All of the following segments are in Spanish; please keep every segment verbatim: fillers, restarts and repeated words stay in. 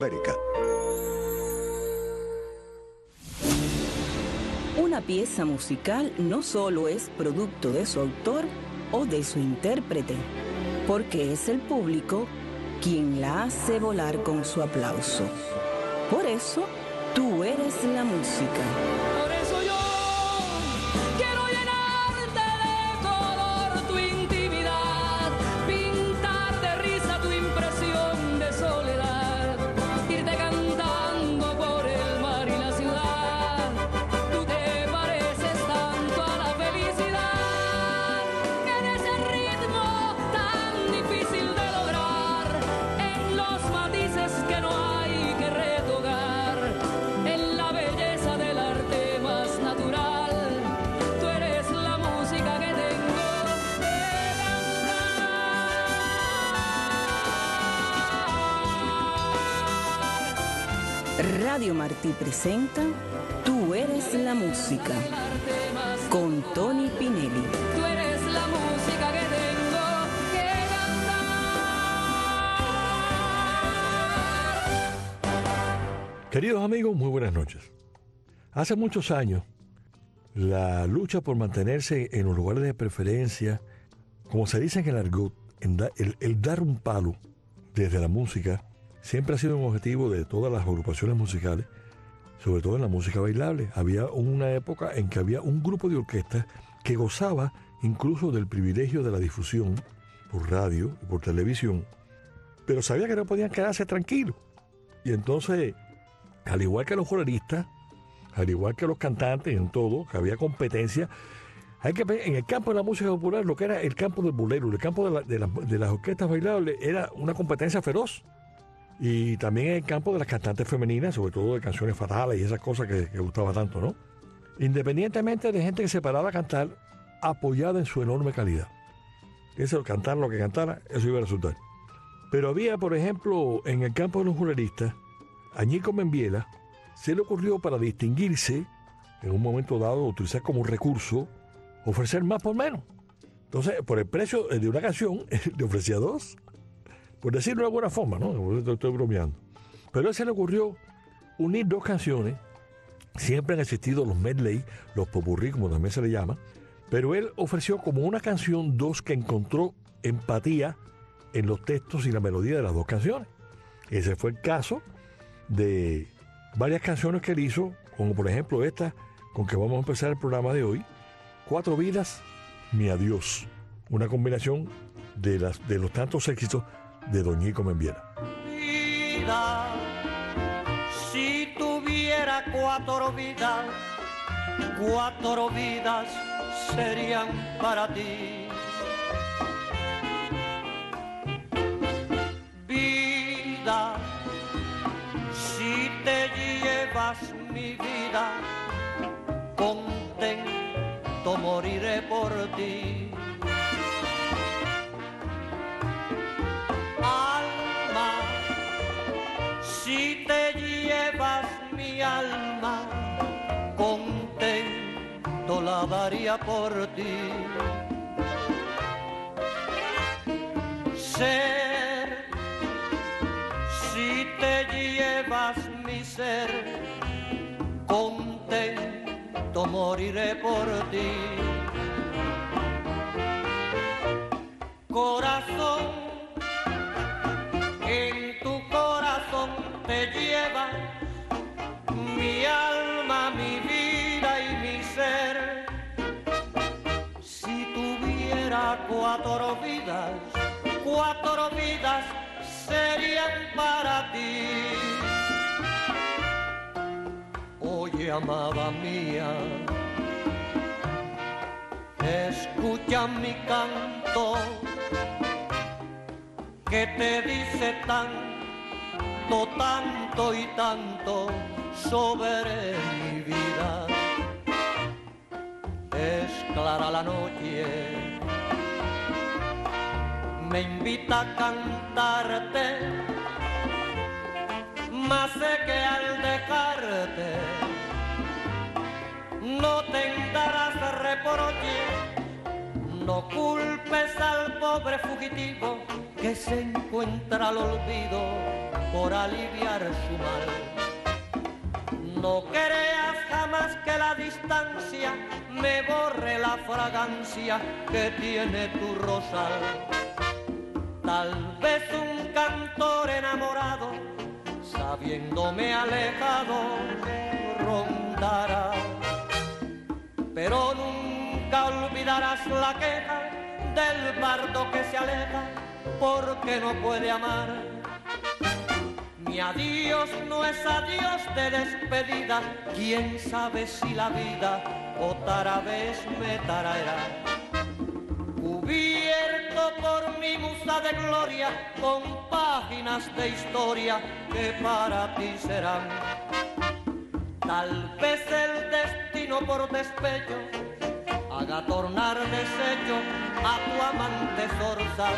América. Una pieza musical no solo es producto de su autor o de su intérprete, porque es el público quien la hace volar con su aplauso. Por eso, tú eres la música. Por eso yo quiero llenarte de color tu intimidad, pintar de risa tu impresión de soledad, irte cantando por el mar y la ciudad. Tú te pareces tanto a la felicidad, en ese ritmo tan difícil de lograr, en los matices que no hay que retocar, en la belleza del arte más natural. Tú eres la música que tengo que cantar. Radio Martí presenta Tú eres la música con Tony Pinelli. Tú eres la música que tengo que cantar. Queridos amigos, muy buenas noches. Hace muchos años, la lucha por mantenerse en los lugares de preferencia, como se dice en el argot, en da- el, el dar un palo desde la música, siempre ha sido un objetivo de todas las agrupaciones musicales, sobre todo en la música bailable. Había una época en que había un grupo de orquestas que gozaba incluso del privilegio de la difusión por radio y por televisión, pero sabía que no podían quedarse tranquilos. Y entonces, al igual que los juralistas, al igual que los cantantes, en todo, que había competencia, hay que ver, en el campo de la música popular, lo que era el campo del bolero, el campo de, la- de la- de las orquestas bailables, era una competencia feroz. Y también en el campo de las cantantes femeninas, sobre todo de canciones fatales y esas cosas que, que gustaba tanto, ¿no? Independientemente de gente que se paraba a cantar, apoyada en su enorme calidad. Eso, cantar lo que cantara, eso iba a resultar. Pero había, por ejemplo, en el campo de los juralistas, a Ñico Membiela se le ocurrió, para distinguirse, en un momento dado, utilizar como recurso, ofrecer más por menos. Entonces, por el precio de una canción, le ofrecía dos. Por decirlo de alguna forma, ¿no? Estoy, estoy bromeando. Pero a él se le ocurrió unir dos canciones. Siempre han existido los medley, los popurrí, como también se le llama. Pero él ofreció como una canción dos que encontró empatía en los textos y la melodía de las dos canciones. Ese fue el caso de varias canciones que él hizo, como por ejemplo esta con que vamos a empezar el programa de hoy, Cuatro vidas, mi adiós. Una combinación de, las, de los tantos éxitos de Don Ñico Membiela. Vida, si tuviera cuatro vidas, cuatro vidas serían para ti. Vida, si te llevas mi vida, contento moriré por ti. Alma, si te llevas mi alma, contento la daría por ti. Ser, si te llevas mi ser, contento moriré por ti. Corazón, en tu corazón te llevas mi alma, mi vida y mi ser. Si tuviera cuatro vidas, cuatro vidas serían para ti. Oye, amada mía, escucha mi canto, que te dice tanto, tanto y tanto sobre mi vida. Es clara la noche, me invita a cantarte, mas sé que al dejarte no tendrás reproche. No culpes al pobre fugitivo que se encuentra al olvido por aliviar su mal. No creas jamás que la distancia me borre la fragancia que tiene tu rosal. Tal vez un cantor enamorado, sabiéndome alejado, rondará, pero nunca olvidarás la queja del bardo que se aleja porque no puede amar. Mi adiós no es adiós de despedida, quién sabe si la vida otra vez me traerá. Cubierto por mi musa de gloria, con páginas de historia que para ti serán. Tal vez el destino por despecho haga tornar desecho a tu amante zorzal.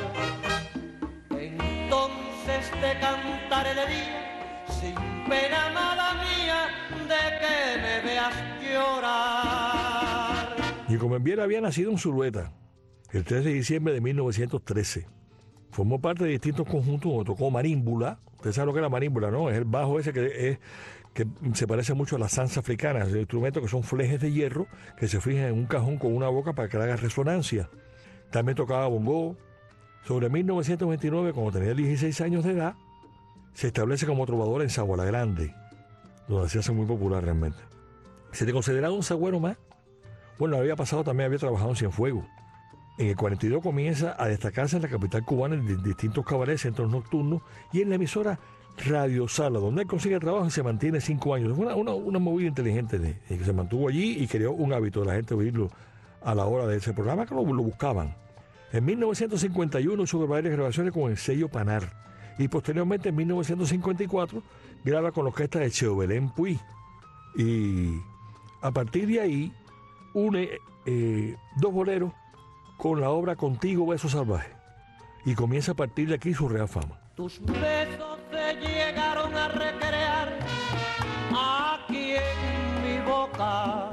Entonces te cantaré de día, sin pena, amada mía, de que me veas llorar. Y como en Viera había nacido en Zulueta el tres de diciembre de mil novecientos trece. Formó parte de distintos conjuntos donde tocó marímbula. Usted sabe lo que es la marímbula, ¿no? Es el bajo ese que es que se parece mucho a la zanza africana, es el instrumento que son flejes de hierro que se fijan en un cajón con una boca para que haga resonancia. También tocaba bongo. Sobre mil novecientos veintinueve, cuando tenía dieciséis años de edad, se establece como trovador en Sabana Grande, donde se hace muy popular realmente. ¿Se le consideraba un sagüero más? Bueno, había pasado, también había trabajado en Cienfuegos. En el cuarenta y dos comienza a destacarse en la capital cubana en distintos cabarets, centros nocturnos y en la emisora Radio Sala, donde él consigue trabajo y se mantiene cinco años. Fue una, una, una movida inteligente de, de que se mantuvo allí y creó un hábito de la gente oírlo a la hora de ese programa, que lo, lo buscaban. En mil novecientos cincuenta y uno hizo varias grabaciones con el sello Panar y posteriormente en mil novecientos cincuenta y cuatro graba con la orquesta de Cheo Belén Puy. Y a partir de ahí une eh, dos boleros con la obra Contigo Beso Salvaje y comienza a partir de aquí su real fama. Tus besos se llegaron a recrear aquí en mi boca,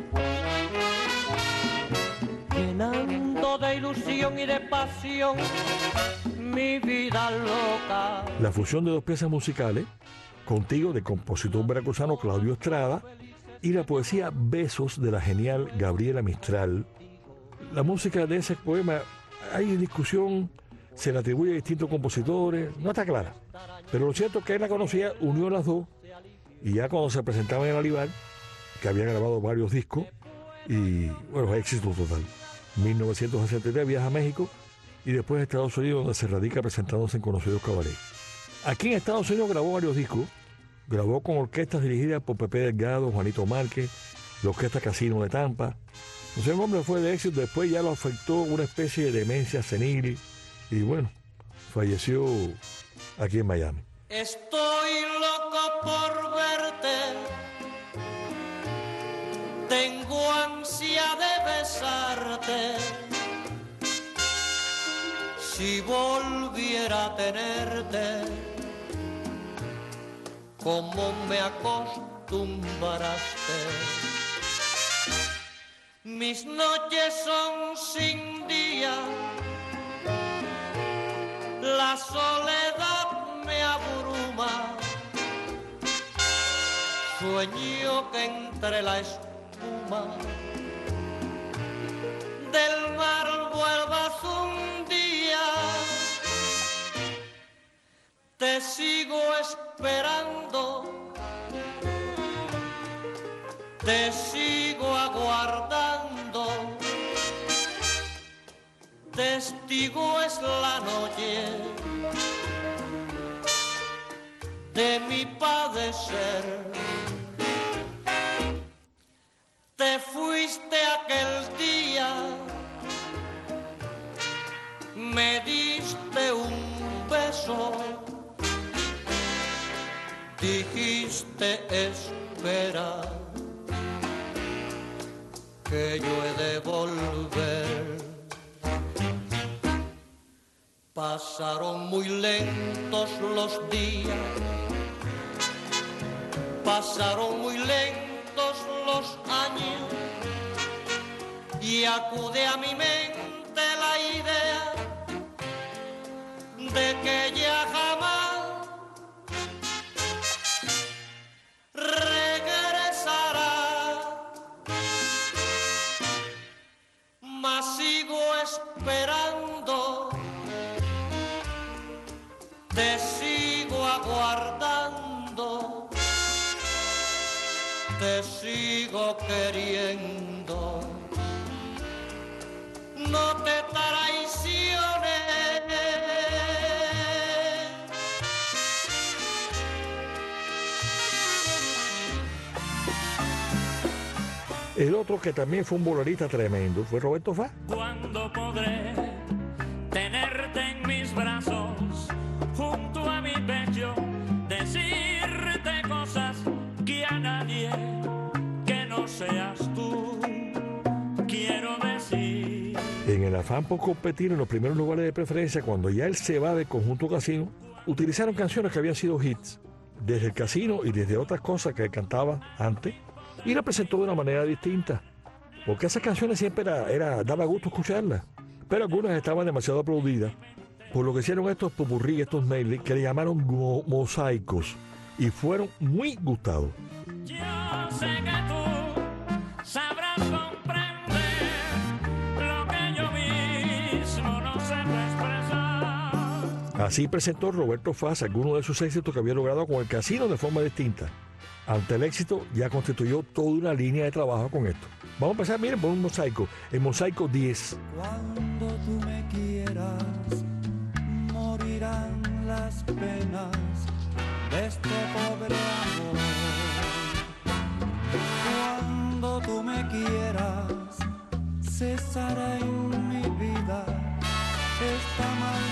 llenando de ilusión y de pasión mi vida loca. La fusión de dos piezas musicales, Contigo, del compositor veracruzano Claudio Estrada, y la poesía Besos de la genial Gabriela Mistral. La música de ese poema, hay discusión, se le atribuye a distintos compositores, no está clara. Pero lo cierto es que él la conocía, unió las dos, y ya cuando se presentaba en el Olivar, que había grabado varios discos, y bueno, éxito total. mil novecientos sesenta y tres viaja a México y después a Estados Unidos, donde se radica presentándose en conocidos cabarets. Aquí en Estados Unidos grabó varios discos, grabó con orquestas dirigidas por Pepe Delgado, Juanito Márquez, la Orquesta Casino de Tampa. Entonces el hombre fue de éxito, después ya lo afectó una especie de demencia senil y bueno, falleció aquí en Miami. Estoy loco por verte, tengo ansia de besarte. Si volviera a tenerte, como me acostumbraste. Mis noches son sin día, la soledad me abruma. Sueño que entre la espuma del mar vuelvas un día. Te sigo esperando, te sigo aguardando. Testigo es la noche de mi padecer. Te fuiste aquel día, me diste un beso, dijiste espera, que yo he de volver. Pasaron muy lentos los días, pasaron muy lentos los años, y acude a mi mente la idea de que ya jamás te sigo queriendo. No te traiciones. El otro que también fue un bolerista tremendo fue Roberto Fá. ¿Cuándo podré tenerte en mis brazos, junto a mi pecho, decirte cosas que a nadie que no seas tú quiero decir? En el afán por competir en los primeros lugares de preferencia, cuando ya él se va del conjunto Casino, utilizaron canciones que habían sido hits desde el Casino y desde otras cosas que él cantaba antes, y la presentó de una manera distinta, porque esas canciones siempre era, era daba gusto escucharlas, pero algunas estaban demasiado aplaudidas, por lo que hicieron estos popurrí, estos medley, que le llamaron mo mosaicos, y fueron muy gustados. Yo sé que tú sabrás comprender lo que yo mismo no sé expresar. Así presentó Roberto Fá algunos de sus éxitos que había logrado con el Casino de forma distinta. Ante el éxito, ya constituyó toda una línea de trabajo con esto. Vamos a empezar, miren, por un mosaico. El mosaico diez. Cuando tú me quieras, morirán las penas de este pobre amor. Cuando tú me quieras, cesará en mi vida esta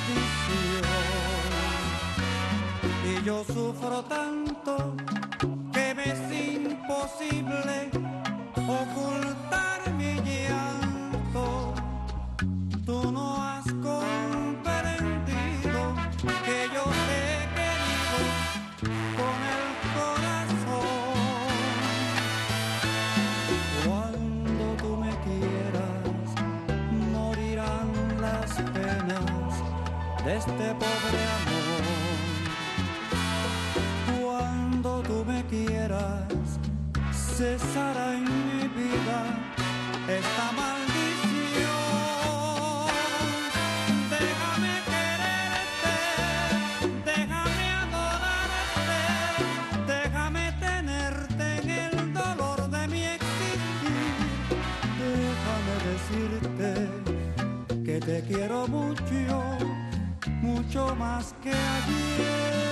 maldición. Y yo sufro tanto que me es imposible ocultar mi llanto. Tú no has comprendido que yo te he querido con el corazón. Cuando tú me quieras, morirán las penas de este pobre amor. Cuando tú me quieras, cesará en mi vida esta maldición. Déjame quererte, déjame adorarte, déjame tenerte en el dolor de mi existir. Déjame decirte que te quiero mucho, mucho más que ayer.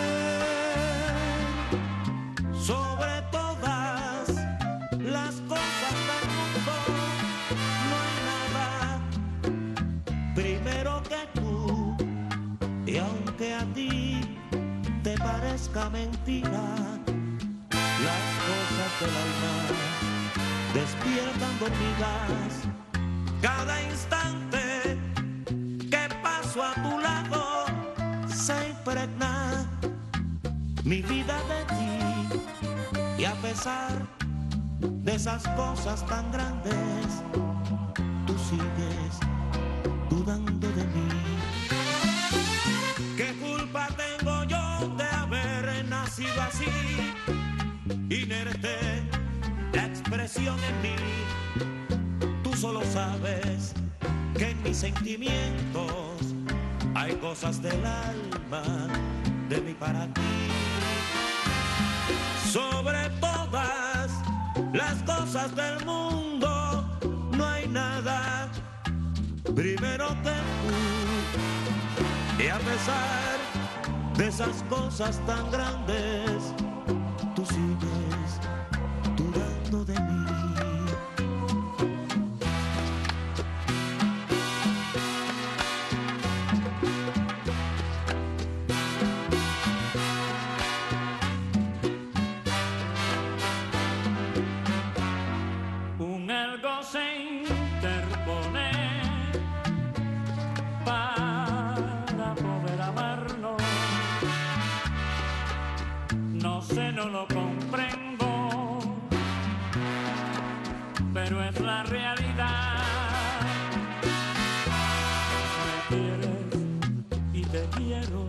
Sobre todas las cosas del mundo no hay nada primero que tú. Y aunque a ti te parezca mentira, las cosas del alma despiertan dormidas. Cada instante que paso a tu lado se impregna mi vida de ti. Y a pesar de esas cosas tan grandes, tú sigues dudando de mí. ¿Qué culpa tengo yo de haber nacido así? Inerte la expresión en mí. Tú solo sabes que en mis sentimientos hay cosas del alma de mí para ti. Sobre todas las cosas del mundo no hay nada primero que tú. Y a pesar de esas cosas tan grandes, tú sigues dudando de mí. No lo comprendo, pero es la realidad. Me quieres y te quiero,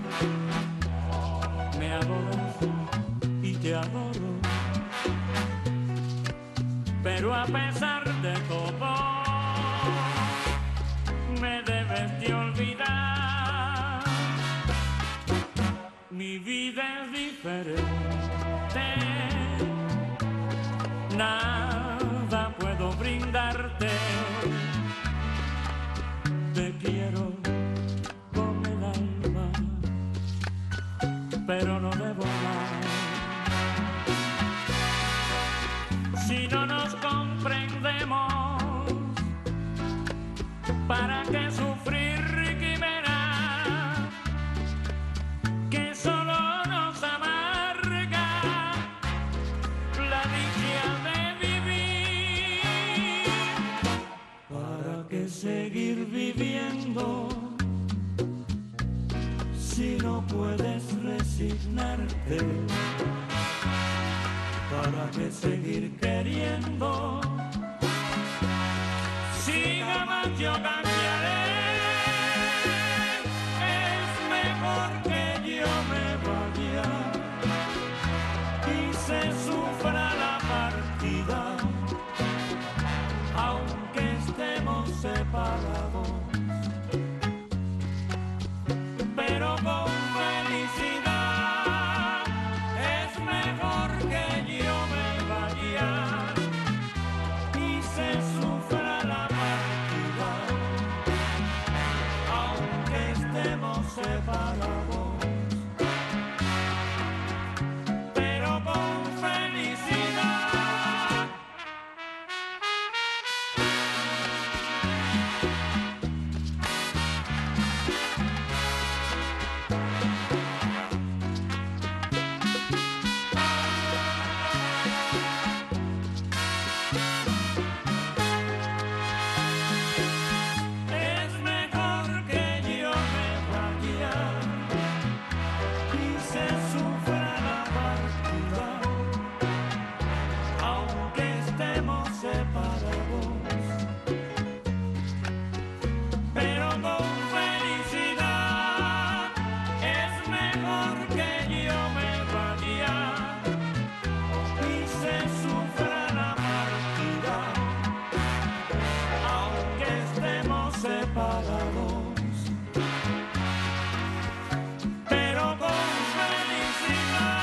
me adoras y te adoro, pero a pesar de todo me debes de olvidar. Mi vida es diferente nada puedo brindarte. Te quiero con el alma, pero no debo hablar. Si no nos comprendemos, ¿para qué sufrir quimera que solo nos amarga la dicha de vivir? ¿Para qué seguir viviendo si no puedes resignarte? ¿Para qué seguir queriendo si jamás yo cambiaré? Es mejor que yo me vaya y se sufra la partida, aunque estemos separados, pero con felicidad. Es mejor que yo me vaya y se sufra la partida, aunque estemos separados, pero con felicidad. Es mejor que yo me vaya y se sufra la partida, aunque estemos separados, pero con felicidad. Es mejor que yo me vaya y se sufra la partida, aunque estemos separados, pero con felicidad.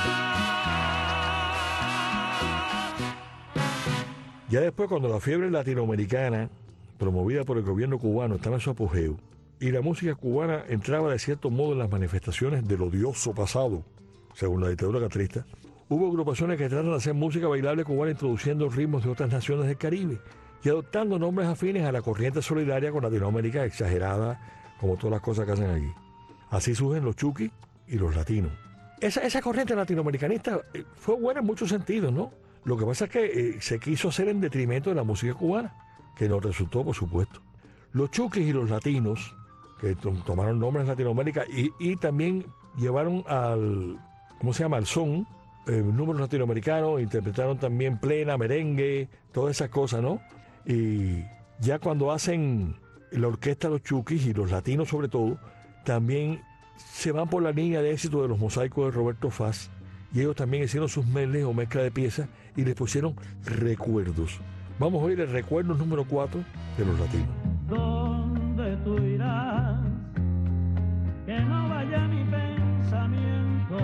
Ya después, cuando la fiebre latinoamericana, promovida por el gobierno cubano, estaba en su apogeo, y la música cubana entraba de cierto modo en las manifestaciones del odioso pasado, según la dictadura castrista, hubo agrupaciones que tratan de hacer música bailable cubana introduciendo ritmos de otras naciones del Caribe y adoptando nombres afines a la corriente solidaria con Latinoamérica, exagerada como todas las cosas que hacen aquí. Así surgen los chuquis y los latinos. Esa, esa corriente latinoamericanista eh, fue buena en muchos sentidos, ¿no? Lo que pasa es que eh, se quiso hacer en detrimento de la música cubana, que nos resultó, por supuesto. Los chuquis y los latinos, que to- tomaron nombres en Latinoamérica y, y también llevaron al, ¿cómo se llama?, al son, eh, números latinoamericanos, interpretaron también plena, merengue, todas esas cosas, ¿no? Y ya cuando hacen la orquesta Los Chuquis y los latinos sobre todo, también se van por la línea de éxito de los mosaicos de Roberto Faz, y ellos también hicieron sus medleys o mezcla de piezas y les pusieron recuerdos. Vamos a oír el recuerdo número cuatro de los latinos. ¿Dónde tú irás? Que no vaya mi pensamiento.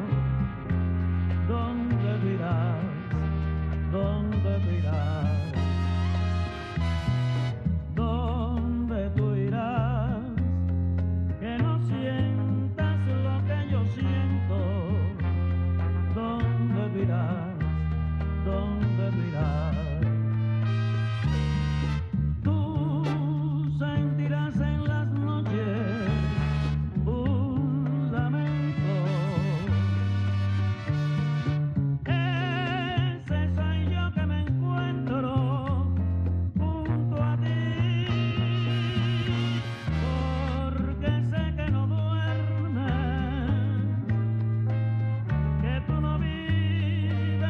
¿Dónde tú irás? ¿Dónde tú irás? ¿Dónde tú irás? Que no sientas lo que yo siento. ¿Dónde tú irás? ¿Dónde tú irás? Tú sentirás en las noches un lamento. Ese soy yo que me encuentro junto a ti, porque sé que no duermes, que tú no vives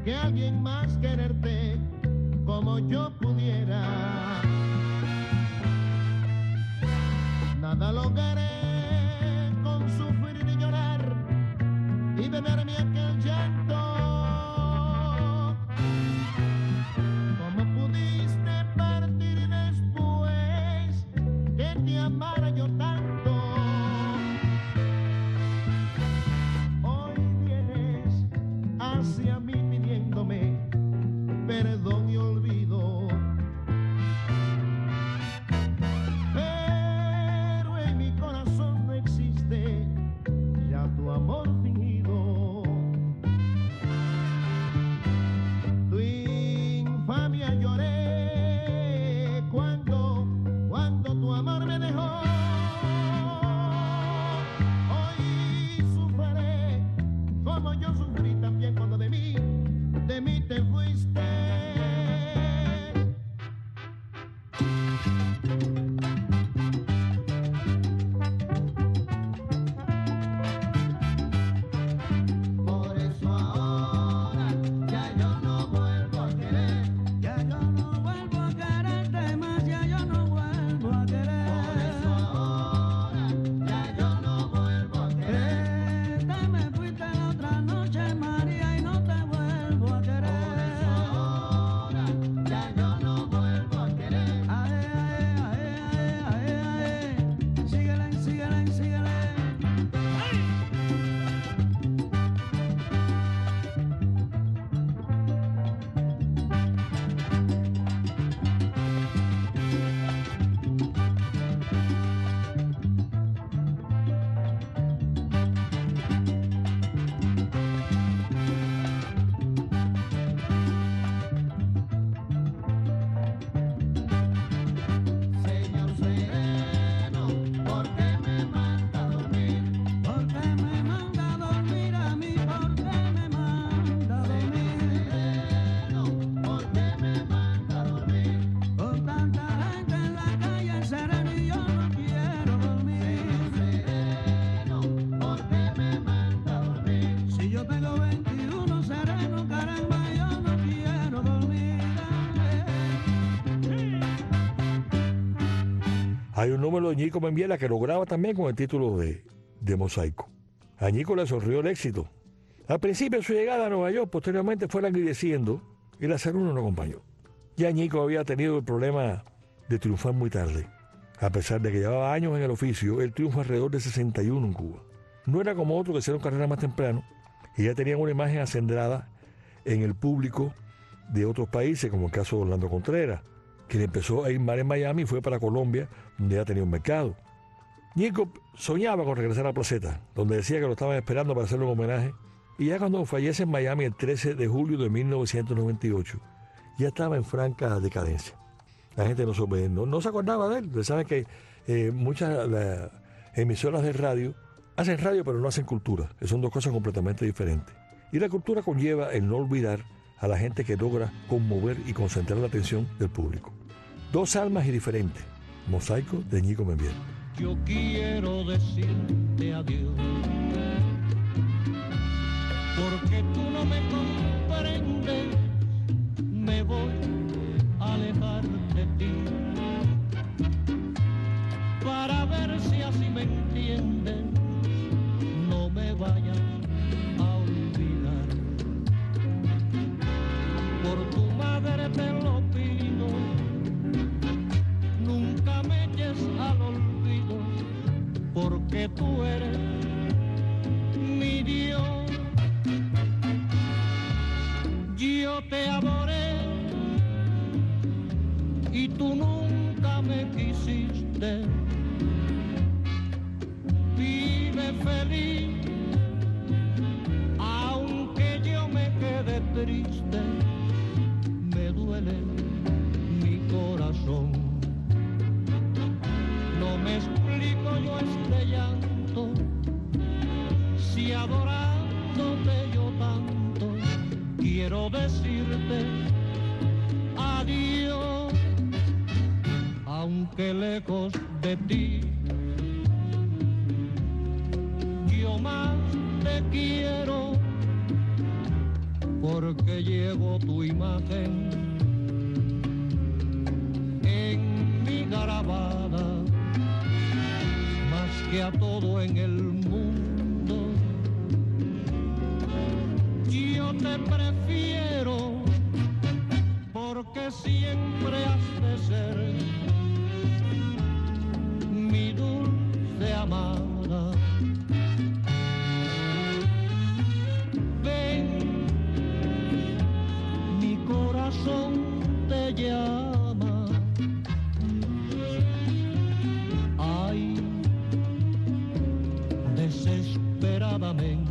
que alguien más quererte como yo pudiera. Nada lograré con sufrir y llorar y beberme aquel llanto. ¿Cómo pudiste partir después que te amara yo tanto? Hoy vienes hacia mí pidiéndome perdón y olvido. Pero en mi corazón no existe ya tu amor fingido. Tu infamia lloré cuando, cuando tu amor me dejó. Hoy sufriré como yo sufrí también cuando de mí, de mí te fuiste. Por eso ahora ya yo no vuelvo a querer. Ya yo no vuelvo a quererte más, ya yo no vuelvo a querer. Por eso ahora ya yo no vuelvo a querer. Te me fuiste la otra noche, María, y no te vuelvo a querer. Por eso ahora ya yo no vuelvo a querer. Ae, ae, ae, ae, ae, ae. Síguele, síguele, síguele. Señor sereno, ¿por qué me manda a dormir? ¿Por qué me manda a dormir a mí? ¿Por qué me manda a dormir? Sereno, ¿por qué me manda a dormir? Con tanta gente en la calle, sereno, y yo no quiero dormir. Sereno, ¿por qué me manda a dormir? Si yo tengo veintiuno, sereno, caramba, yo no quiero dormir. Hay un número de Ñico Membiela que lo graba también con el título de, de Mosaico. A Ñico le sonrió el éxito. Al principio de su llegada a Nueva York, posteriormente fue languideciendo y la salud no lo acompañó. Ya Ñico había tenido el problema de triunfar muy tarde. A pesar de que llevaba años en el oficio, él triunfó alrededor de sesenta y uno en Cuba. No era como otros que hicieron carrera más temprano y ya tenían una imagen acendrada en el público de otros países, como el caso de Orlando Contreras, quien empezó a ir mal en Miami y fue para Colombia, donde ya tenía un mercado. Ñico soñaba con regresar a Placeta, donde decía que lo estaban esperando para hacerle un homenaje, y ya cuando fallece en Miami el trece de julio de mil novecientos noventa y ocho, ya estaba en franca decadencia. La gente no, se- no, no se acordaba de él. Ustedes saben que eh, muchas la, emisoras de radio hacen radio pero no hacen cultura, que son dos cosas completamente diferentes. Y la cultura conlleva el no olvidar a la gente que logra conmover y concentrar la atención del público. Dos almas y diferentes. Mosaico de Ñico Membiela. Yo quiero decirte adiós, porque tú no me comprendes, me voy a alejar de ti, para ver si así me entiendes, no me vayas a olvidar, por tu madre te lo pido, nunca me eches al olvido, porque tú eres mi Dios. Yo te adoré y tú nunca me quisiste. Vive feliz, aunque yo me quede triste, me duele mi corazón. No me explico yo este llanto, si adorándote yo tanto, quiero decirte adiós, aunque lejos de ti, yo más te quiero, por porque llevo tu imagen en mi garabada, más que a todo en el mundo. Yo te prefiero porque siempre has de ser mi dulce amada. Ven, mi corazón te llama. Ay, desesperadamente.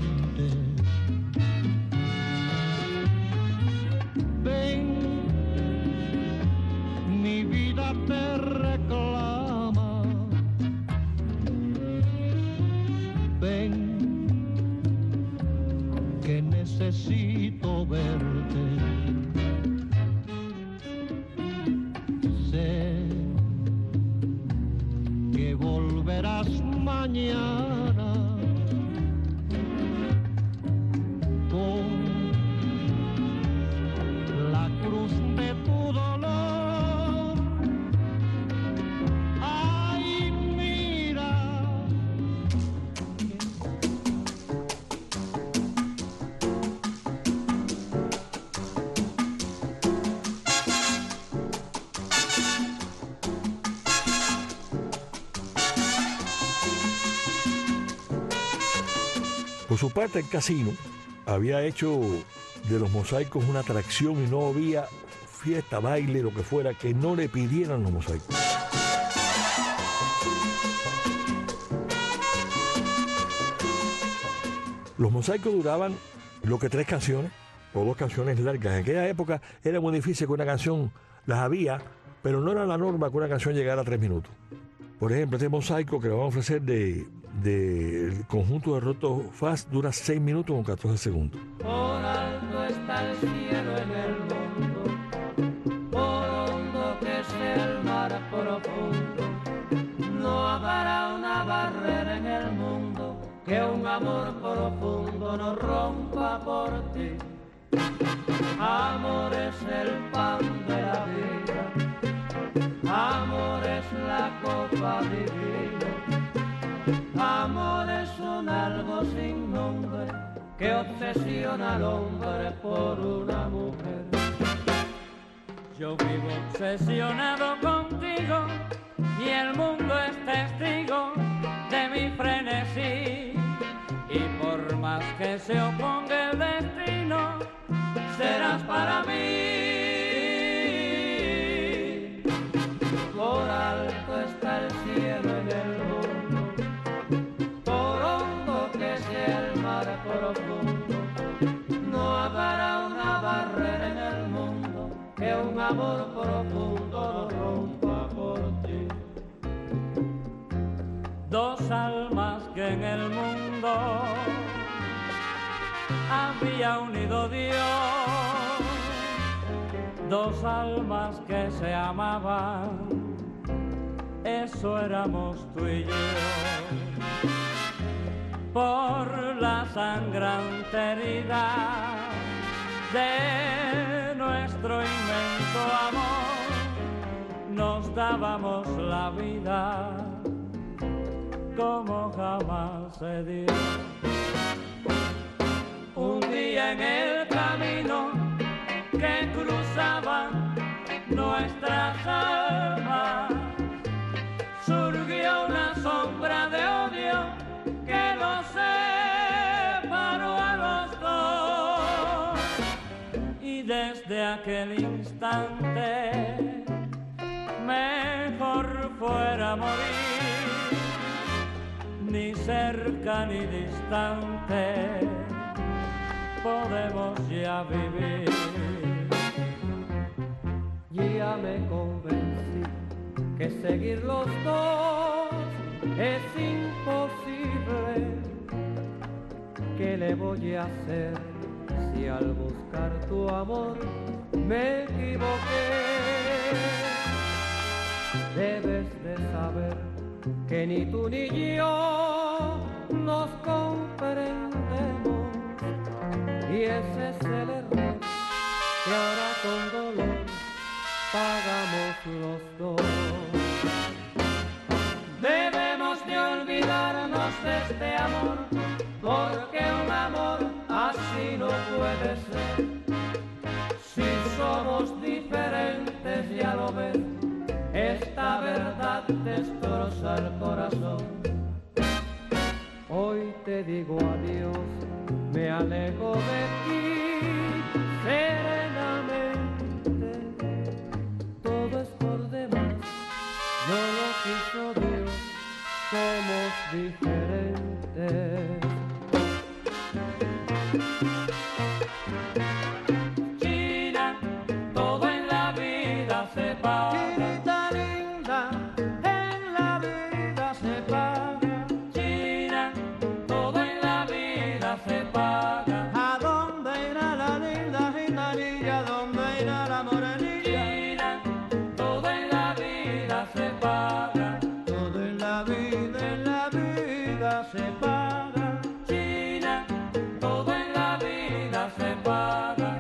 Ven, mi vida te reclama. Ven, que necesito verte. Sé que volverás mañana con la cruz de tu dolor. Ay, mira. Por su parte, el casino había hecho de los mosaicos una atracción y no había fiesta, baile, lo que fuera, que no le pidieran los mosaicos. Los mosaicos duraban lo que tres canciones, o dos canciones largas. En aquella época era muy difícil que una canción, las había, pero no era la norma que una canción llegara a tres minutos. Por ejemplo, este mosaico que le vamos a ofrecer de, de el conjunto de Roto Fast dura seis minutos con catorce segundos. Por alto está el cielo en el mundo, por hondo que sea el mar profundo, no habrá una barrera en el mundo que un amor profundo no rompa por ti. Amor es el pan de la vida, amor es la copa divina, amor es un algo sin nombre que obsesiona al hombre por una mujer. Yo vivo obsesionado contigo y el mundo es testigo de mi frenesí. Y por más que se oponga el destino, serás para mí. Por alto está el cielo en el mundo, por hondo que sea el mar profundo, no habrá una barrera en el mundo que un amor profundo no rompa por ti. Dos almas que en el mundo había unido Dios, dos almas que se amaban, eso éramos tú y yo. Por la sangrante herida de nuestro inmenso amor, nos dábamos la vida como jamás se dio. Un día en el camino que cruzaban nuestras almas, surgió una sombra de odio que nos separó a los dos. Y desde aquel instante mejor fuera morir, ni cerca ni distante podemos ya vivir. Ya me convencí que seguir los dos es imposible. ¿Qué le voy a hacer si al buscar tu amor me equivoqué? Debes de saber que ni tú ni yo nos comprendemos, y ese es el error que ahora con dolor pagamos los dos. Debemos de olvidarnos de este amor, porque un amor así no puede ser. Si somos diferentes, ya lo ves, esta verdad destroza el corazón. Hoy te digo adiós, me alejo de ti serenamente. Todo es por demás, no lo quiso Dios, somos diferentes. China, todo en la vida se paga. Chinita linda, en la vida se paga. China, todo en la vida se paga. ¿A dónde irá la linda gitanilla? ¿A dónde irá la morenilla? China, todo en la vida se paga. Todo en la vida, en la vida se paga. China, todo en la vida se paga.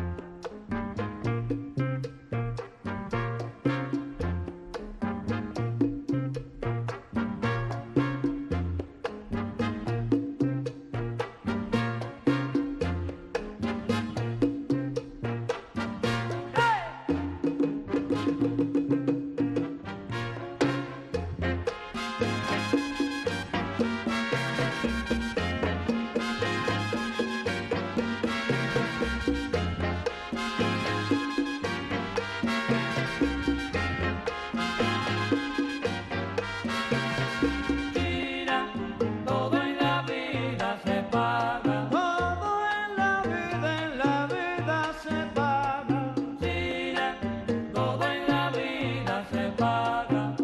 China, todo en la vida se paga. Todo en la vida, en la vida se paga. China, todo en la vida se paga.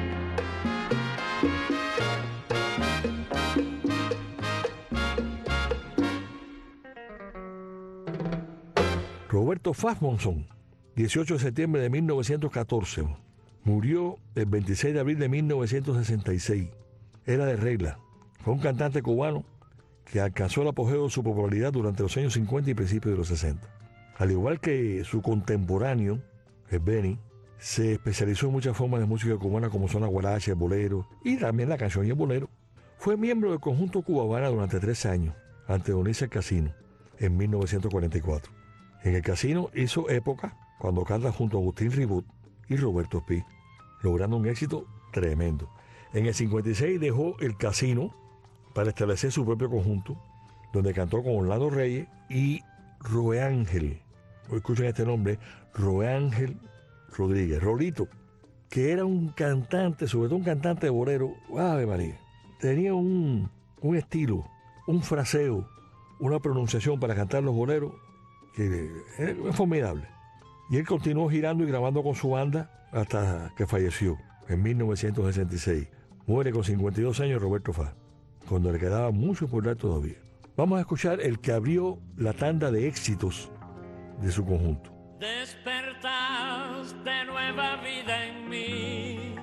Roberto Faz Monzón, dieciocho de septiembre de mil novecientos catorce, murió el veintiséis de abril de mil novecientos sesenta y seis. Era de regla. Fue un cantante cubano que alcanzó el apogeo de su popularidad durante los años cincuenta y principios de los sesenta. Al igual que su contemporáneo, el Benny, se especializó en muchas formas de música cubana como son la guaracha, el bolero y también la canción y el bolero. Fue miembro del conjunto Cuba Habana durante tres años, antes de unirse al Casino, en mil novecientos cuarenta y cuatro. En el Casino hizo época cuando canta junto a Agustín Ribot y Roberto Espí, logrando un éxito tremendo. En el cincuenta y seis dejó el Casino para establecer su propio conjunto, donde cantó con Orlando Reyes y Roe Ángel. Escuchen este nombre, Roe Ángel Rodríguez, Rolito, que era un cantante, sobre todo un cantante de bolero, ¡Ave María! Tenía un, un estilo, un fraseo, una pronunciación para cantar los boleros que es formidable. Y él continuó girando y grabando con su banda hasta que falleció en mil novecientos sesenta y seis. Muere con cincuenta y dos años Roberto Faz, cuando le quedaba mucho por dar todavía. Vamos a escuchar el que abrió la tanda de éxitos de su conjunto. Despertaste nueva vida en mí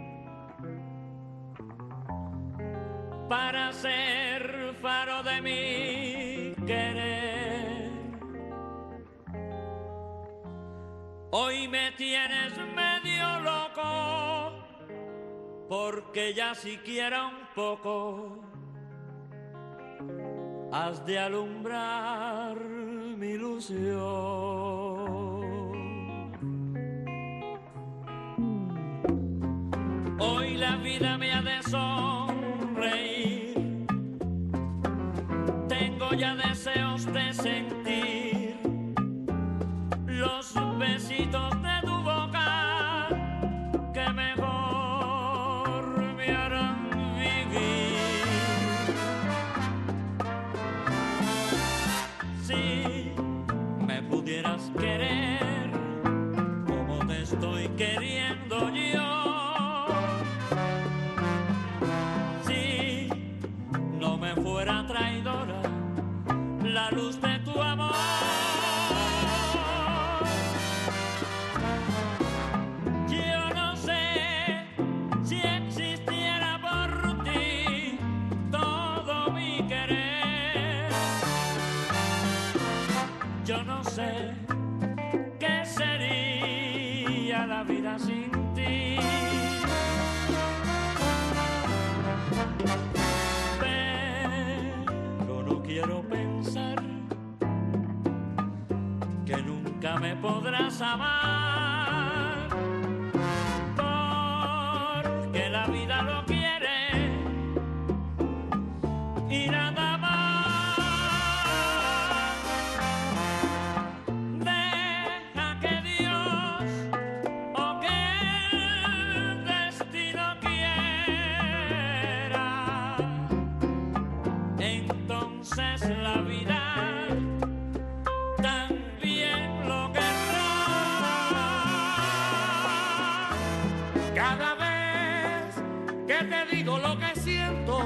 para ser faro de mi querer. Hoy me tienes medio loco porque ya siquiera un poco has de alumbrar mi ilusión. Hoy la vida me ha de sonreír, tengo ya deseos de sentir los besitos de tu boca que mejor me harán vivir. Si me pudieras querer como te estoy queriendo yo, si no me fuera traidora la luz de tu amor, yo no sé si existiera por ti todo mi querer. Yo no sé vida sin ti. Pero no quiero pensar que nunca me podrás amar, porque la vida lo quiere y nada más. Deja que Dios o que el destino quiera, entonces la vida también lo querrá. Cada vez que te digo lo que siento,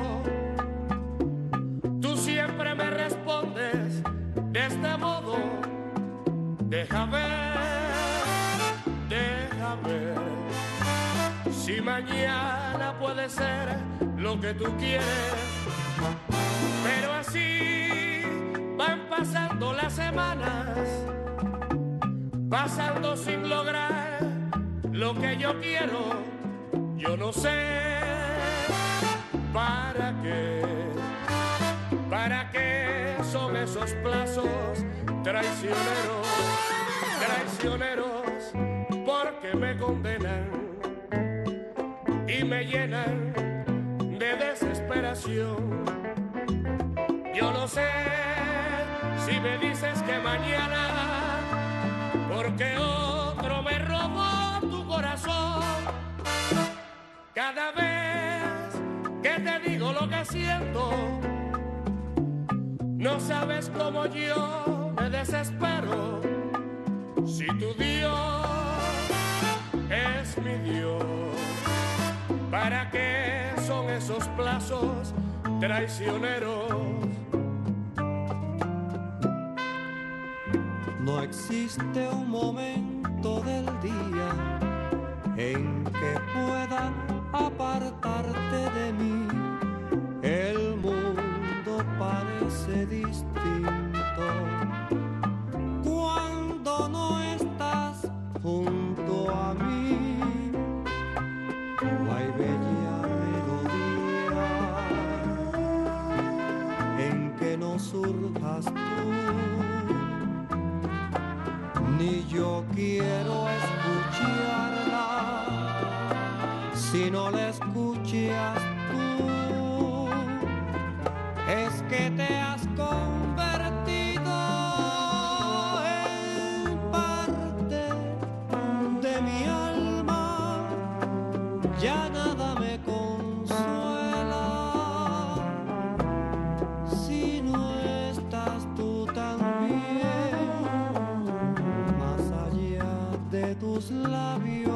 tú siempre me respondes de este modo. Deja ver, deja ver, si mañana puede ser lo que tú quieres. Pero así van pasando las semanas, pasando sin lograr lo que yo quiero. Yo no sé para qué, para qué son esos plazos traicioneros, traicioneros, porque me condenan y me llenan de desesperación. Yo no sé si me dices que mañana, porque otro me robó tu corazón. Cada vez que te digo lo que siento, no sabes cómo yo me desespero. Si tu Dios es mi Dios, ¿para qué son esos plazos traicioneros? No existe un momento del día en que pueda apartarte de mí. El mundo parece distinto cuando no estás junto a mí. No hay bella melodía en que no surjas tú, ni yo quiero escucharla si no la escuchas tú. Es que te has convertido en parte de mi alma, ya nada me consuela si no estás tú también. Más allá de tus labios,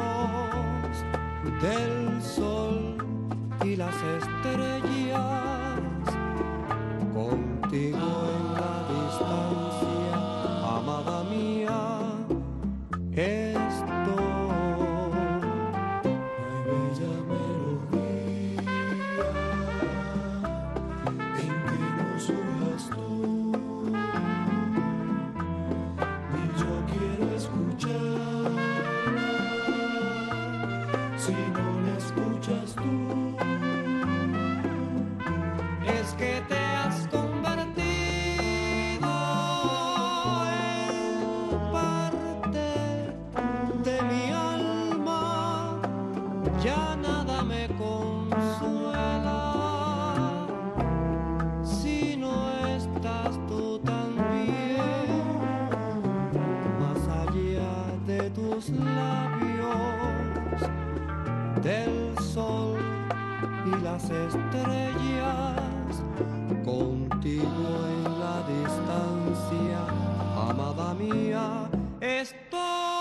del sol y las estrellas, contigo en la distancia, amada mía, estoy. Hay bella melodía en que no surjas tú, ni yo quiero escuchar si no la escuchas tú. Es que te has convertido en parte de mi alma, ya nada me consuela si no estás tú también. Más allá de tus labios, del sol y las estrellas, contigo en la distancia, amada mía, estoy.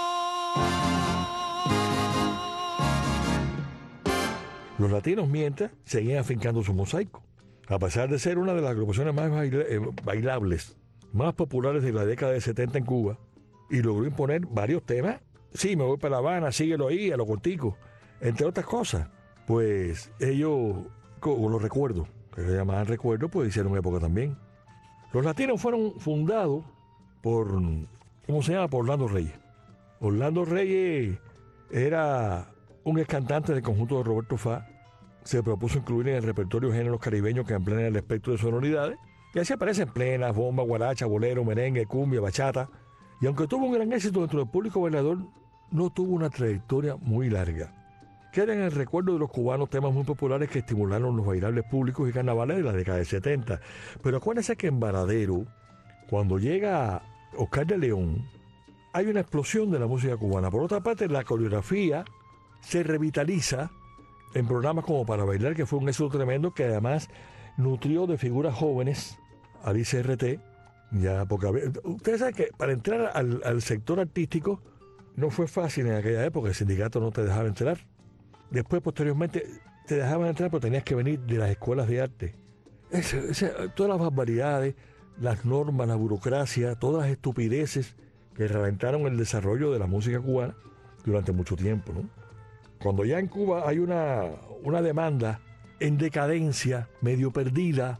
Los Latinos, mientras, seguían afincando su mosaico. A pesar de ser una de las agrupaciones más baila- eh, bailables, más populares de la década de setenta en Cuba, y logró imponer varios temas. Sí, me voy para La Habana, síguelo ahí, a lo cortico. Entre otras cosas, pues ellos, como los recuerdos, que se llamaban recuerdos, pues hicieron época también. Los Latinos fueron fundados por, ¿cómo se llama? Por Orlando Reyes. Orlando Reyes era un ex cantante del conjunto de Roberto Fá. Se propuso incluir en el repertorio géneros caribeños que emplean el espectro de sonoridades. Y así aparecen plenas, bomba, guaracha, bolero, merengue, cumbia, bachata. Y aunque tuvo un gran éxito dentro del público bailador, no tuvo una trayectoria muy larga. Quedan en el recuerdo de los cubanos temas muy populares que estimularon los bailables públicos y carnavales de la década de setenta. Pero acuérdense que en Varadero, cuando llega Oscar de León, hay una explosión de la música cubana. Por otra parte, la coreografía se revitaliza en programas como Para Bailar, que fue un éxito tremendo, que además nutrió de figuras jóvenes al I C R T. Ya, porque había, ustedes saben que para entrar al, al sector artístico no fue fácil en aquella época, el sindicato no te dejaba entrar. Después, posteriormente, te dejaban entrar, pero tenías que venir de las escuelas de arte. Ese, ese, todas las barbaridades, las normas, la burocracia, todas las estupideces que reventaron el desarrollo de la música cubana durante mucho tiempo, ¿no? Cuando ya en Cuba hay una, una demanda en decadencia, medio perdida,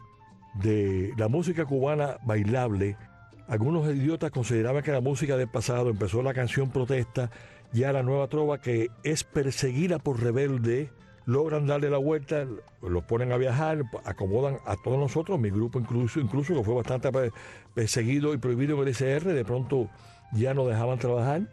de la música cubana bailable, algunos idiotas consideraban que la música del pasado, empezó la canción protesta, ya la nueva trova que es perseguida por rebelde, logran darle la vuelta, los ponen a viajar, acomodan a todos nosotros, mi grupo incluso, incluso que fue bastante perseguido y prohibido en el I C R, de pronto ya no dejaban trabajar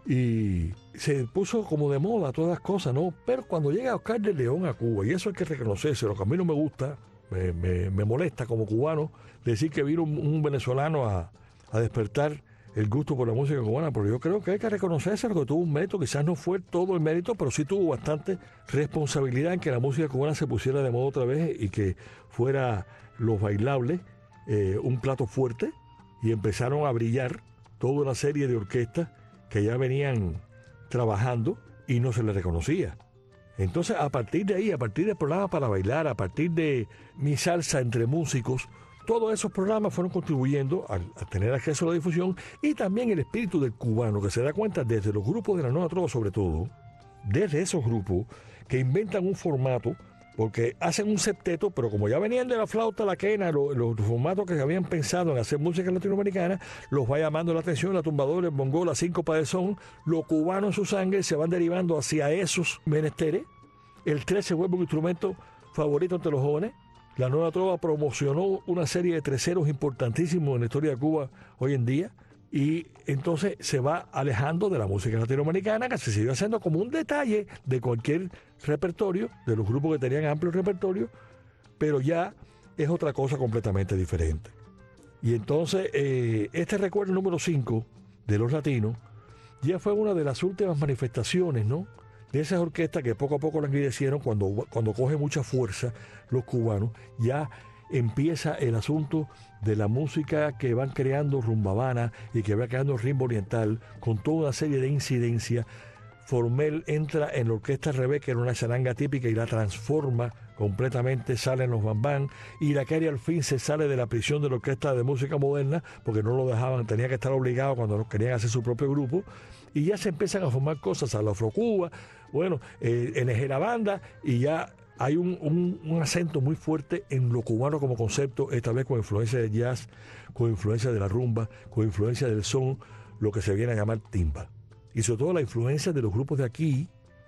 y se puso como de moda todas las cosas, ¿no? Pero cuando llega Oscar de León a Cuba, y eso hay que reconocerse, lo que a mí no me gusta, me, me, me molesta como cubano, decir que vino un, un venezolano a, a despertar el gusto por la música cubana, pero yo creo que hay que reconocerse lo que tuvo un mérito, quizás no fue todo el mérito, pero sí tuvo bastante responsabilidad en que la música cubana se pusiera de moda otra vez y que fuera los bailables eh, un plato fuerte, y empezaron a brillar toda una serie de orquestas que ya venían trabajando y no se les reconocía. Entonces, a partir de ahí, a partir del programa Para Bailar, a partir de Mi Salsa entre Músicos, todos esos programas fueron contribuyendo a, a tener acceso a la difusión, y también el espíritu del cubano, que se da cuenta desde los grupos de la Nueva Trova, sobre todo, desde esos grupos que inventan un formato, porque hacen un septeto, pero como ya venían de la flauta, la quena, los, los formatos que habían pensado en hacer música latinoamericana, los va llamando la atención, la tumbadora, el bongo, la síncopa de son, lo cubano en su sangre, se van derivando hacia esos menesteres. El tres se vuelve un instrumento favorito entre los jóvenes. La Nueva Trova promocionó una serie de terceros importantísimos en la historia de Cuba hoy en día, y entonces se va alejando de la música latinoamericana, que se siguió haciendo como un detalle de cualquier repertorio, de los grupos que tenían amplio repertorio, pero ya es otra cosa completamente diferente. Y entonces eh, este recuerdo número cinco de los latinos ya fue una de las últimas manifestaciones, ¿no?, de esas orquestas que poco a poco languidecieron. Cuando, cuando coge mucha fuerza los cubanos, ya empieza el asunto de la música que van creando rumba habana y que va creando ritmo oriental, con toda una serie de incidencias. Formel entra en la orquesta Rebeca, que era una charanga típica, y la transforma completamente, salen los bambán, y la Cari al fin se sale de la prisión de la orquesta de música moderna, porque no lo dejaban, tenía que estar obligado cuando querían hacer su propio grupo, y ya se empiezan a formar cosas, a la Afrocuba, bueno, eh, en Ejera Banda, y ya hay un, un, un acento muy fuerte en lo cubano como concepto, esta vez con influencia de jazz, con influencia de la rumba, con influencia del son, lo que se viene a llamar timba. Y sobre todo la influencia de los grupos de aquí,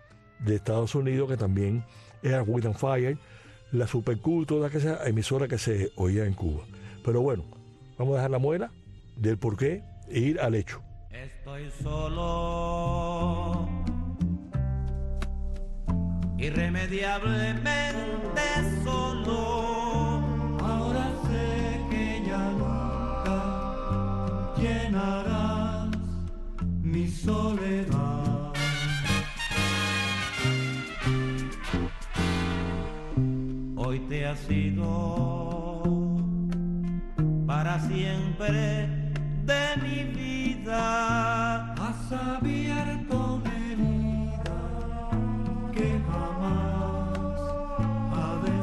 de Estados Unidos, que también era Wind and Fire, la Super Q, toda esa emisora que se oía en Cuba. Pero bueno, vamos a dejar la muela del porqué e ir al hecho. Estoy solo, irremediablemente solo. Ahora sé que ya nunca llenarás mi soledad. Hoy te has ido para siempre de mi vida. Has abierto una herida que jamás ha de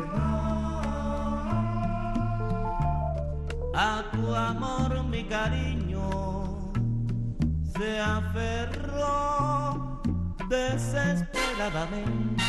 cerrar. A tu amor mi cariño se aferró desesperadamente.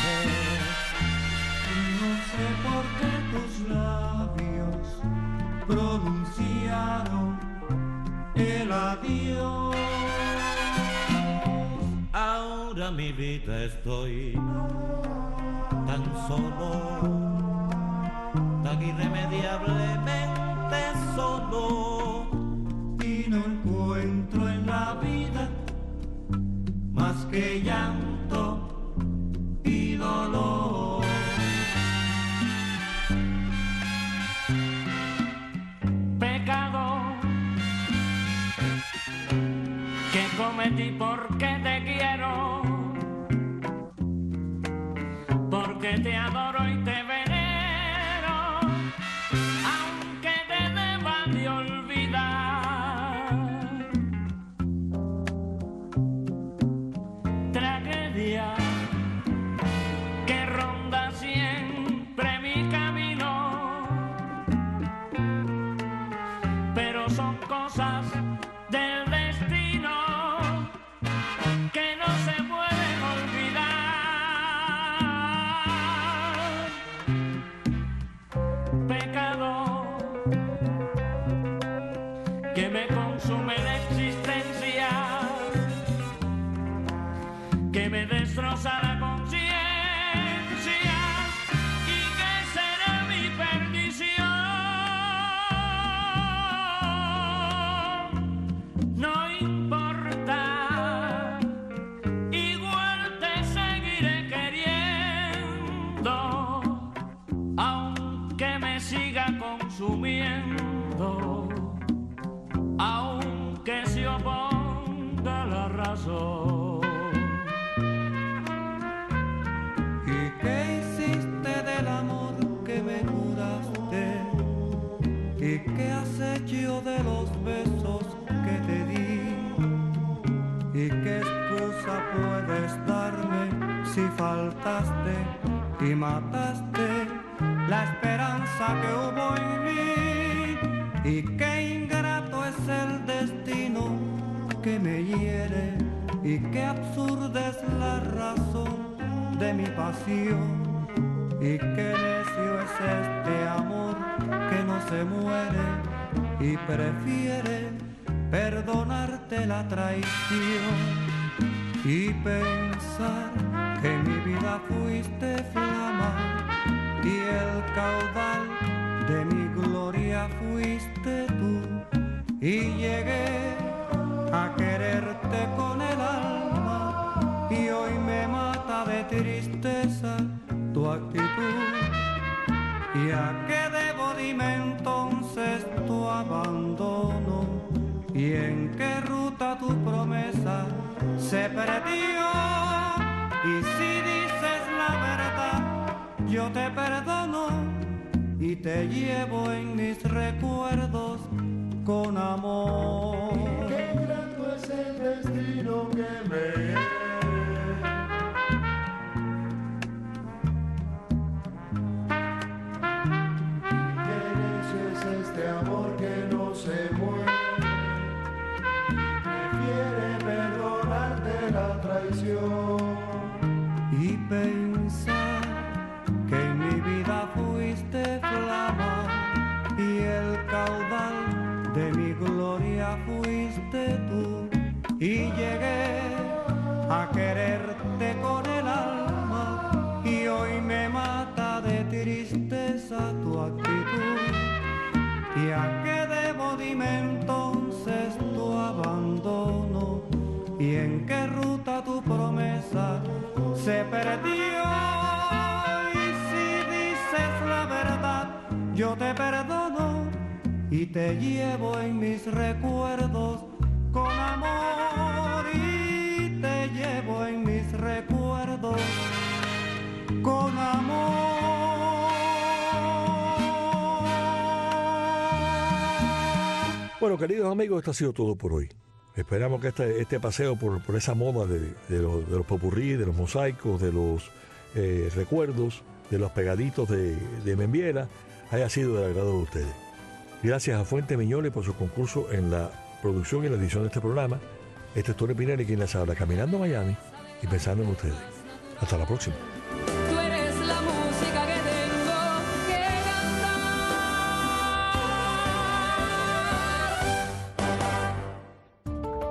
No sé por qué tus labios pronunciaron el adiós. Ahora sola mi vida estoy, tan solo, tan irremediablemente solo, y no encuentro en la vida más que llanto y dolor. Pecado que cometí porque te quiero, porque te adoro y te venero, aunque te deba de olvidar. Tragedia que ronda siempre mi camino, pero son cosas del destino que no se pueden olvidar. Pecado que me consume la existencia, que me destroza la conciencia y que será mi perdición. No importa, igual te seguiré queriendo, aunque me siga consumiendo, aunque se oponga la razón. ¿Y qué hiciste del amor que me juraste? ¿Y qué has hecho de los besos que te di? ¿Y qué excusa puedes darme si faltaste y mataste la esperanza que hubo en mí? ¿Y qué ingrato es el destino que me hiere? ¿Y qué absurda es la razón de mi pasión? ¿Y qué necio es este amor que no se muere y prefiere perdonarte la traición? Y pensar que en mi vida fuiste flama y el caudal de mi gloria fuiste tú, y llegué a quererte con el alma y hoy me mata de tristeza tu actitud. ¿Y a qué debo dime entonces tu abandono? ¿Y en qué ruta tu promesa se perdió? Y si dices la verdad, yo te perdono y te llevo en mis recuerdos con amor. Qué ingrato es el destino que me este amor que no se muere, prefiere perdonarte la traición. Y pensar que en mi vida fuiste flama y el caudal de mi gloria fuiste tú, y llegué a quererte con el alma y hoy me mata de tristeza tu actitud. ¿Y a qué debo dime entonces tu abandono? ¿Y en qué ruta tu promesa se perdió? Y si dices la verdad, yo te perdono y te llevo en mis recuerdos con amor. Y te llevo en mis recuerdos con amor. Bueno, queridos amigos, esto ha sido todo por hoy. Esperamos que este, este paseo por, por esa moda de, de, los, de los popurrí, de los mosaicos, de los eh, recuerdos, de los pegaditos de, de Membiela, haya sido del agrado de ustedes. Gracias a Fuente Miñoles por su concurso en la producción y la edición de este programa. Este es Tony Pinelli quien les habla, caminando a Miami y pensando en ustedes. Hasta la próxima. Tú eres la música que tengo que cantar.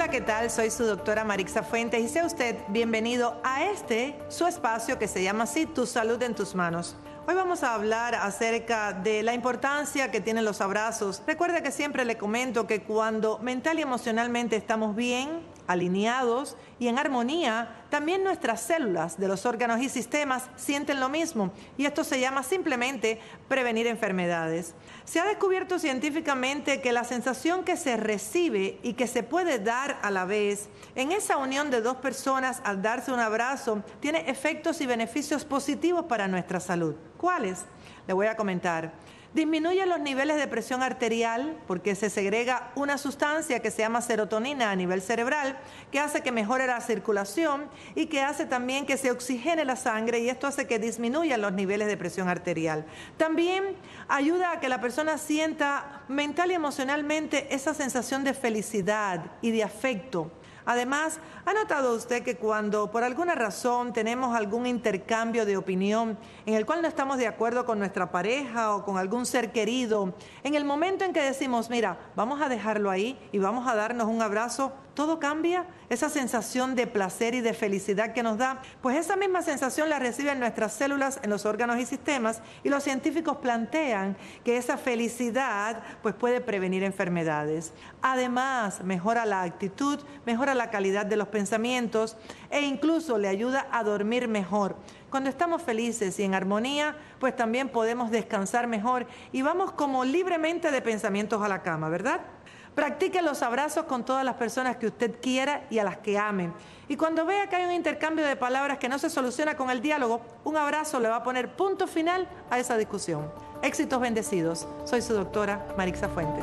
Hola, ¿qué tal? Soy su doctora Marixa Fuentes y sea usted bienvenido a este, su espacio que se llama así, Tu Salud en Tus Manos. Hoy vamos a hablar acerca de la importancia que tienen los abrazos. Recuerde que siempre le comento que cuando mental y emocionalmente estamos bien, alineados y en armonía, también nuestras células de los órganos y sistemas sienten lo mismo y esto se llama simplemente prevenir enfermedades. Se ha descubierto científicamente que la sensación que se recibe y que se puede dar a la vez en esa unión de dos personas al darse un abrazo tiene efectos y beneficios positivos para nuestra salud. ¿Cuáles? Le voy a comentar. Disminuye los niveles de presión arterial porque se segrega una sustancia que se llama serotonina a nivel cerebral que hace que mejore la circulación y que hace también que se oxigene la sangre y esto hace que disminuyan los niveles de presión arterial. También ayuda a que la persona sienta mental y emocionalmente esa sensación de felicidad y de afecto. Además, ¿ha notado usted que cuando por alguna razón tenemos algún intercambio de opinión en el cual no estamos de acuerdo con nuestra pareja o con algún ser querido, en el momento en que decimos, mira, vamos a dejarlo ahí y vamos a darnos un abrazo, todo cambia? Esa sensación de placer y de felicidad que nos da, pues esa misma sensación la reciben nuestras células en los órganos y sistemas y los científicos plantean que esa felicidad pues puede prevenir enfermedades. Además, mejora la actitud, mejora la calidad de los pensamientos e incluso le ayuda a dormir mejor. Cuando estamos felices y en armonía, pues también podemos descansar mejor y vamos como libremente de pensamientos a la cama, ¿verdad? Practique los abrazos con todas las personas que usted quiera y a las que ame. Y cuando vea que hay un intercambio de palabras que no se soluciona con el diálogo, un abrazo le va a poner punto final a esa discusión. Éxitos bendecidos. Soy su doctora Marixa Fuentes.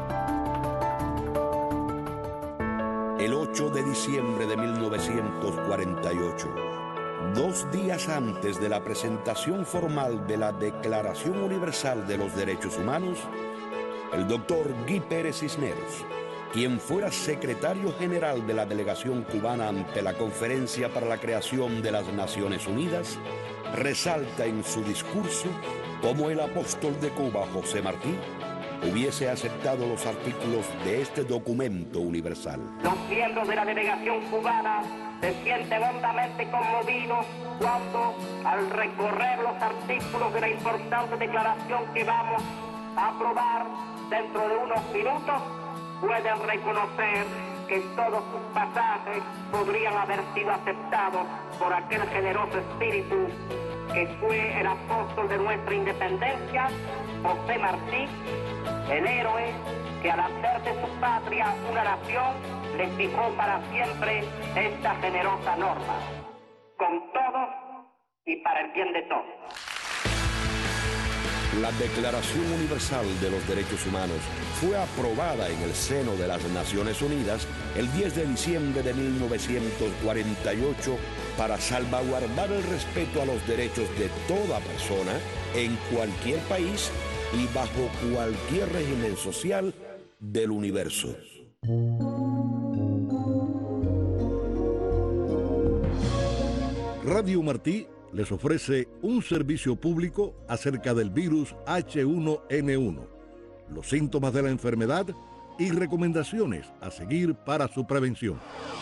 El ocho de diciembre de mil novecientos cuarenta y ocho, dos días antes de la presentación formal de la Declaración Universal de los Derechos Humanos, el doctor Guy Pérez Cisneros, quien fuera secretario general de la delegación cubana ante la Conferencia para la Creación de las Naciones Unidas, resalta en su discurso cómo el apóstol de Cuba, José Martí, hubiese aceptado los artículos de este documento universal. Los miembros de la delegación cubana se sienten hondamente conmovidos cuando, al recorrer los artículos de la importante declaración que vamos a aprobar dentro de unos minutos, pueden reconocer que todos sus pasajes podrían haber sido aceptados por aquel generoso espíritu que fue el apóstol de nuestra independencia, José Martí, el héroe que al hacer de su patria una nación le fijó para siempre esta generosa norma, con todos y para el bien de todos. La Declaración Universal de los Derechos Humanos fue aprobada en el seno de las Naciones Unidas el diez de diciembre de mil novecientos cuarenta y ocho para salvaguardar el respeto a los derechos de toda persona en cualquier país y bajo cualquier régimen social del universo. Radio Martí les ofrece un servicio público acerca del virus H uno N uno, los síntomas de la enfermedad y recomendaciones a seguir para su prevención.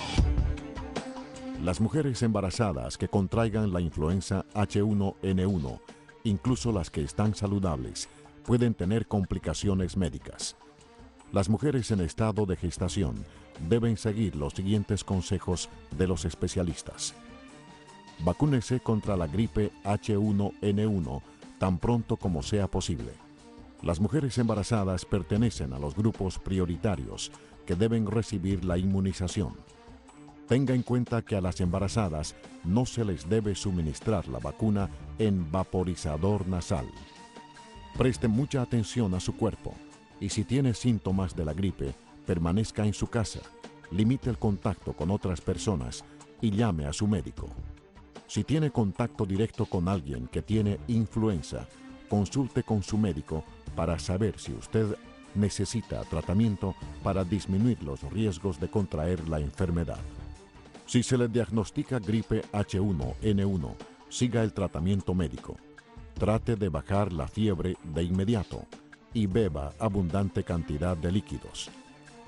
Las mujeres embarazadas que contraigan la influenza H uno N uno, incluso las que están saludables, pueden tener complicaciones médicas. Las mujeres en estado de gestación deben seguir los siguientes consejos de los especialistas. Vacúnese contra la gripe H uno N uno tan pronto como sea posible. Las mujeres embarazadas pertenecen a los grupos prioritarios que deben recibir la inmunización. Tenga en cuenta que a las embarazadas no se les debe suministrar la vacuna en vaporizador nasal. Preste mucha atención a su cuerpo y si tiene síntomas de la gripe, permanezca en su casa, limite el contacto con otras personas y llame a su médico. Si tiene contacto directo con alguien que tiene influenza, consulte con su médico para saber si usted necesita tratamiento para disminuir los riesgos de contraer la enfermedad. Si se le diagnostica gripe H uno N uno, siga el tratamiento médico. Trate de bajar la fiebre de inmediato y beba abundante cantidad de líquidos.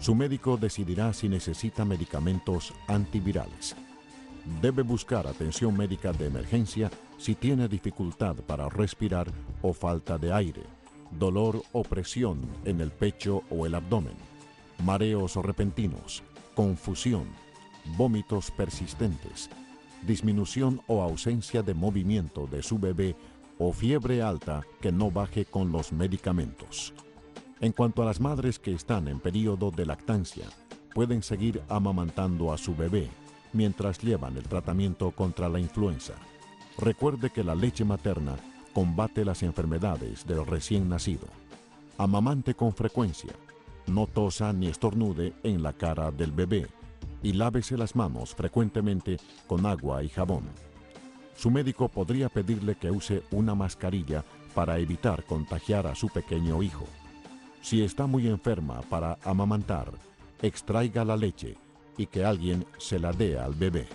Su médico decidirá si necesita medicamentos antivirales. Debe buscar atención médica de emergencia si tiene dificultad para respirar o falta de aire, dolor o presión en el pecho o el abdomen, mareos repentinos, confusión, vómitos persistentes, disminución o ausencia de movimiento de su bebé o fiebre alta que no baje con los medicamentos. En cuanto a las madres que están en periodo de lactancia, pueden seguir amamantando a su bebé mientras llevan el tratamiento contra la influenza. Recuerde que la leche materna combate las enfermedades del recién nacido. Amamante con frecuencia, no tosa ni estornude en la cara del bebé y lávese las manos frecuentemente con agua y jabón. Su médico podría pedirle que use una mascarilla para evitar contagiar a su pequeño hijo. Si está muy enferma para amamantar, extraiga la leche y que alguien se la dé al bebé.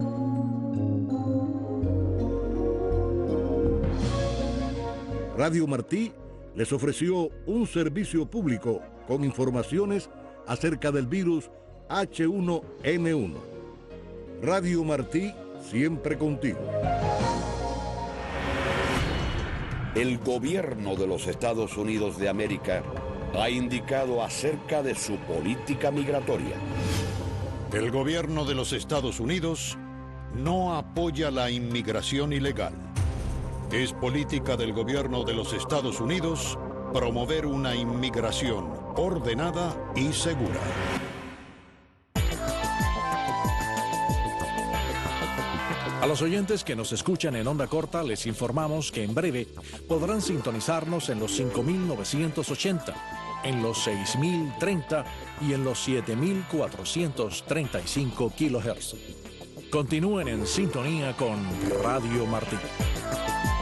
Radio Martí les ofreció un servicio público con informaciones acerca del virus H uno N uno. Radio Martí, siempre contigo. El gobierno de los Estados Unidos de América ha indicado acerca de su política migratoria. El gobierno de los Estados Unidos no apoya la inmigración ilegal. Es política del gobierno de los Estados Unidos promover una inmigración ordenada y segura. A los oyentes que nos escuchan en onda corta les informamos que en breve podrán sintonizarnos en los cinco mil novecientos ochenta, en los seis mil treinta y en los siete mil cuatrocientos treinta y cinco kilohertz. Continúen en sintonía con Radio Martí.